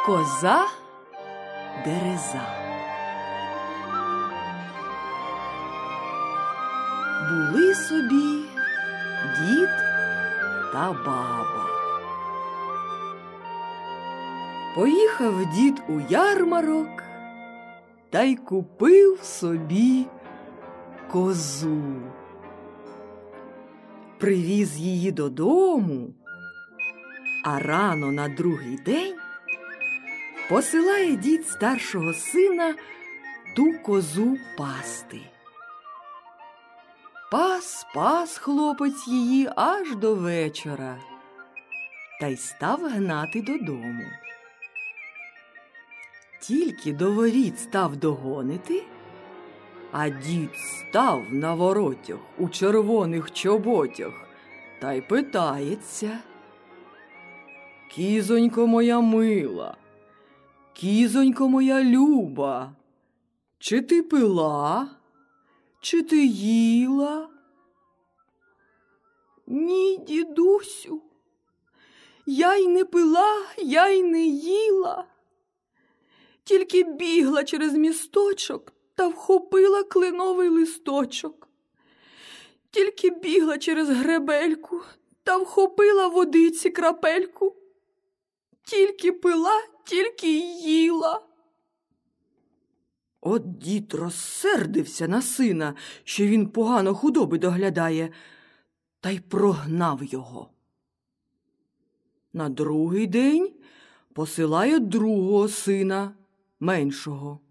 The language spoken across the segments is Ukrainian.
Коза Дереза. Були собі дід та баба. Поїхав дід у ярмарок та й купив собі козу. Привіз її додому, а рано на другий день посилає дід старшого сина ту козу пасти. Пас хлопець її аж до вечора та й став гнати додому. Тільки до воріт став догонити, а дід став на воротях у червоних чоботях та й питається: «Кізонько моя мила, кізонько моя люба, чи ти пила, чи ти їла?» «Ні, дідусю, я й не пила, я й не їла, тільки бігла через місточок та вхопила кленовий листочок, тільки бігла через гребельку та вхопила водиці крапельку, тільки пила, тільки їла». От дід розсердився на сина, що він погано худоби доглядає, та й прогнав його. На другий день посилає другого сина, меншого.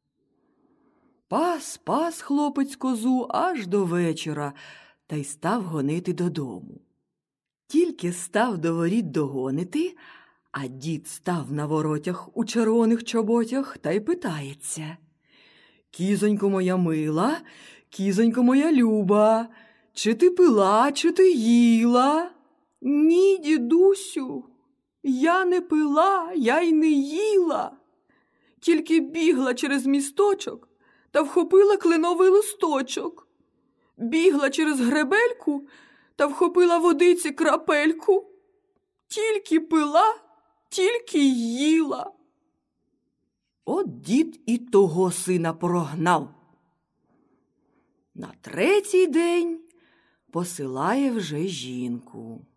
Пас хлопець козу аж до вечора та й став гонити додому. Тільки став до воріт догонити, а дід став на воротях у червоних чоботях та й питається: «Кізонько моя мила, кізонько моя люба, чи ти пила, чи ти їла?» «Ні, дідусю, я не пила, я й не їла, тільки бігла через місточок та вхопила кленовий листочок, бігла через гребельку та вхопила водиці крапельку, тільки пила, тільки їла». От дід і того сина прогнав. На третій день посилає вже жінку.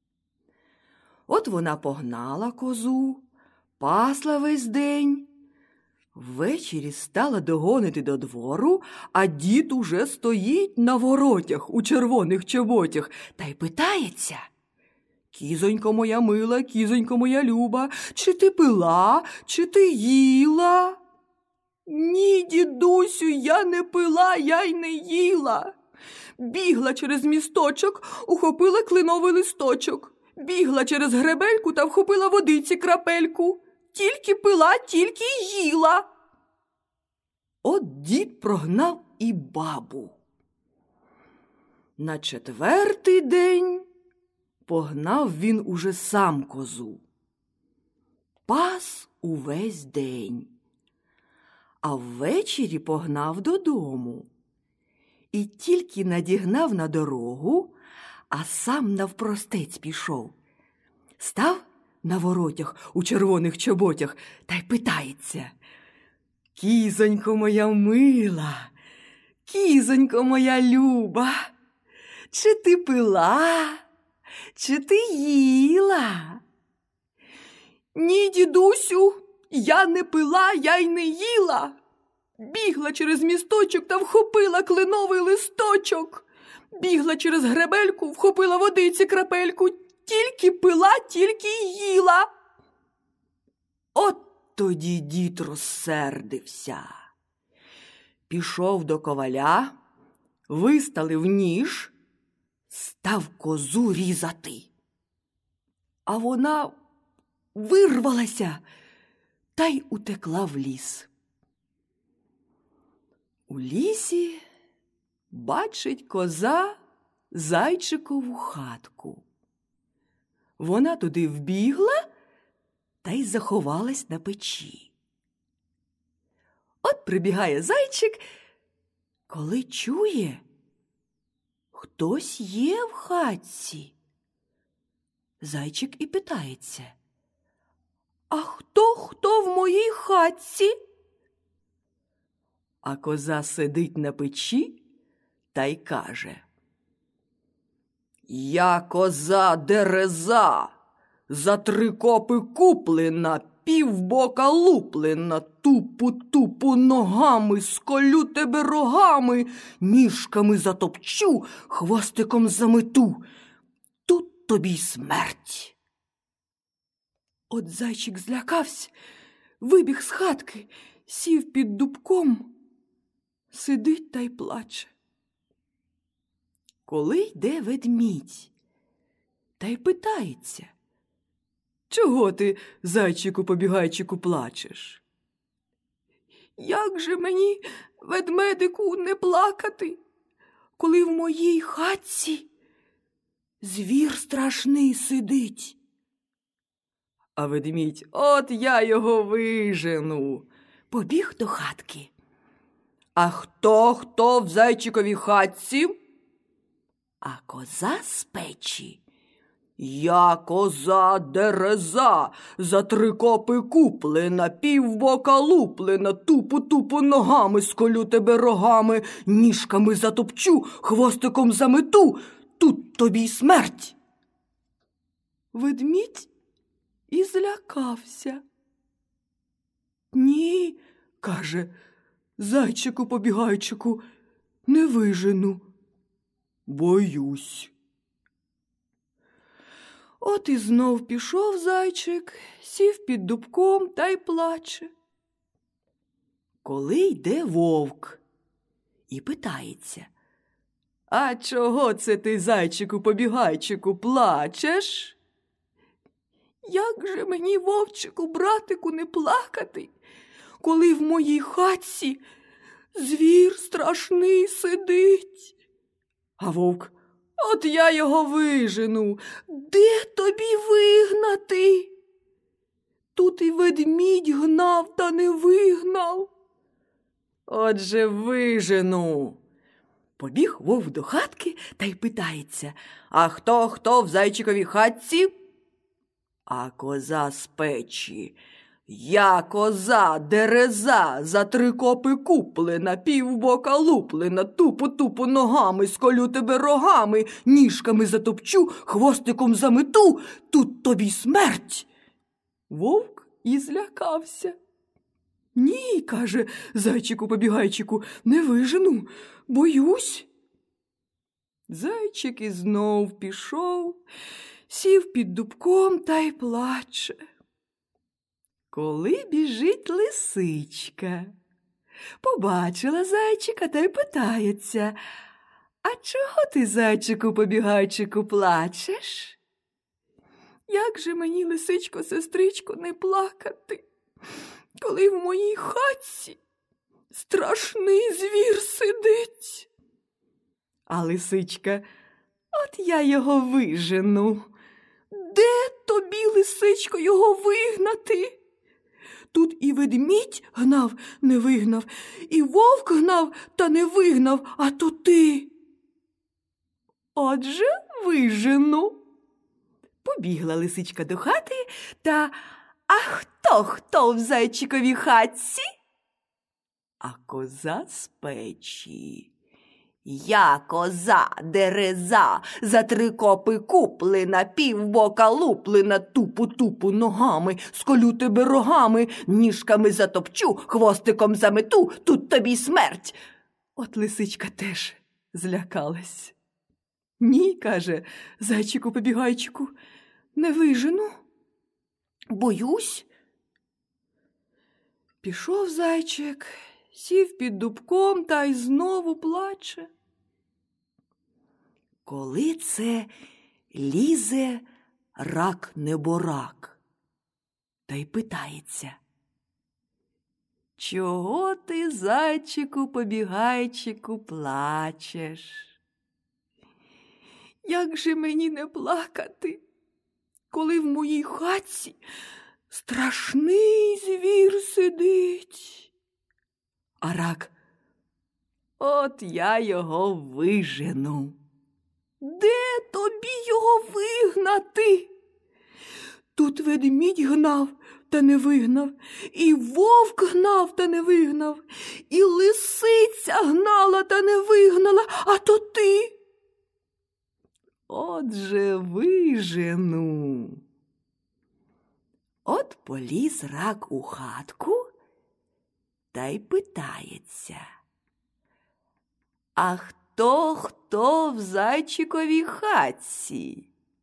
От вона погнала козу, пасла весь день. Ввечері стала догонити до двору, а дід уже стоїть на воротях у червоних чоботях та й питається: «Кізонько моя мила, кізонько моя люба, чи ти пила, чи ти їла?» «Ні, дідусю, я не пила, я й не їла. Бігла через місточок, ухопила кленовий листочок, бігла через гребельку та вхопила водиці крапельку, тільки пила, тільки їла». От дід прогнав і бабу. На четвертий день погнав він уже сам козу. Пас увесь день, а ввечері погнав додому. І тільки надігнав на дорогу, а сам навпростець пішов. Став на воротях у червоних чоботях та й питається: «Кізонько моя мила, кізонько моя люба, чи ти пила, чи ти їла?» «Ні, дідусю, я не пила, я й не їла. Бігла через місточок та вхопила кленовий листочок, бігла через гребельку, вхопила водиці крапельку, тільки пила, тільки їла». От тоді дід розсердився. Пішов до коваля, виставив ніж, став козу різати. А вона вирвалася та й утекла в ліс. У лісі бачить коза зайчикову хатку. Вона туди вбігла та й заховалась на печі. От прибігає зайчик, коли чує, хтось є в хатці. Зайчик і питається: А хто в моїй хатці? А коза сидить на печі та й каже: Я коза дереза, за 3 копи куплена, півбока луплена, тупу-тупу ногами, сколю тебе рогами, ніжками затопчу, хвостиком замету. Тут тобі й смерть. От зайчик злякався, вибіг з хатки, сів під дубком, сидить та й плаче. Коли йде ведмідь, та й питається: Чого ти, зайчику-побігайчику, плачеш? Як же мені, ведмедику, не плакати, коли в моїй хатці звір страшний сидить? А ведмідь: От я його вижену. Побіг до хатки. А хто в зайчиковій хатці? А коза з печі: Я коза дереза, за 3 копи куплена, півбока луплена, тупу-тупу ногами, сколю тебе рогами, ніжками затопчу, хвостиком замету, тут тобі й смерть. Ведмідь і злякався. Ні, каже, зайчику-побігайчику, не вижену. Боюсь. От і знов пішов зайчик, сів під дубком та й плаче. Коли йде вовк і питається: А чого це ти, зайчику-побігайчику, плачеш? Як же мені, вовчику, братику, не плакати, коли в моїй хатці звір страшний сидить? А вовк: От я його вижену. Де тобі вигнати? Тут і ведмідь гнав, та не вигнав. Отже, вижену. Побіг вовк до хатки та й питається: А хто в зайчиковій хатці? А коза з печі: Я коза дереза, за 3 копи куплена, півбока луплена, тупу-тупу ногами, сколю тебе рогами, ніжками затопчу, хвостиком замету, тут тобі смерть. Вовк і злякався. Ні, каже, зайчику-побігайчику, не вижену, боюсь. Зайчик і знов пішов, сів під дубком та й плаче. Коли біжить лисичка, побачила зайчика та й питається: А чого ти, зайчику-побігайчику, плачеш? Як же мені, лисичко, сестричко, не плакати, коли в моїй хатці страшний звір сидить? А лисичка: От я його вижену. Де тобі, лисичко, його вигнати? Тут і ведмідь гнав, не вигнав, і вовк гнав, та не вигнав, а то ти. Отже, вижену. Побігла лисичка до хати та: А хто в зайчиковій хатці? А коза з печі: Я коза дереза, за 3 копи куплена, півбока луплена, тупу-тупу ногами, сколю тебе рогами, ніжками затопчу, хвостиком замету, тут тобі смерть. От лисичка теж злякалась. Ні, каже, зайчику-побігайчику, не вижену, боюсь. Пішов зайчик, сів під дубком та й знову плаче. Коли це лізе рак-неборак та й питається: Чого ти, зайчику-побігайчику, плачеш? Як же мені не плакати, коли в моїй хатці страшний звір сидить? А рак: От я його вижену. Де тобі його вигнати? Тут ведмідь гнав, та не вигнав, і вовк гнав, та не вигнав, і лисиця гнала, та не вигнала, а то ти. Отже, вижену. От поліз рак у хатку та й питається: а хто в зайчиковій хатці?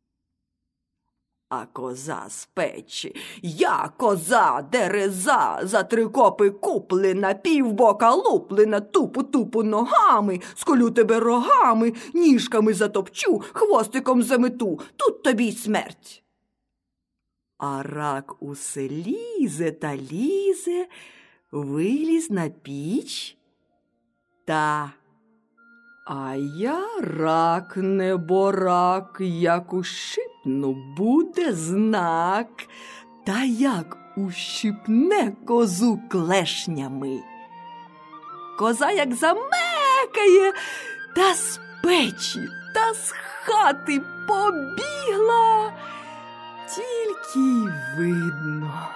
А коза з печі: я коза, дереза, за 3 копи куплена, півбока луплена, тупу ногами, сколю тебе рогами, ніжками затопчу, хвостиком замету, тут тобі й смерть. А рак усе лізе та лізе, виліз на піч та: а я рак, неборак, як ущипну, буде знак, та як ущипне козу клешнями. Коза як замекає, та з печі, та з хати побігла, тільки й видно.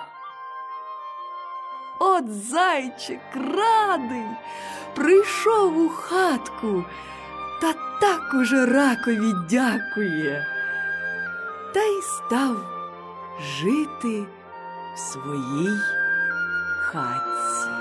От зайчик радий прийшов у хатку, та так уже ракові дякує, та й став жити в своїй хатці.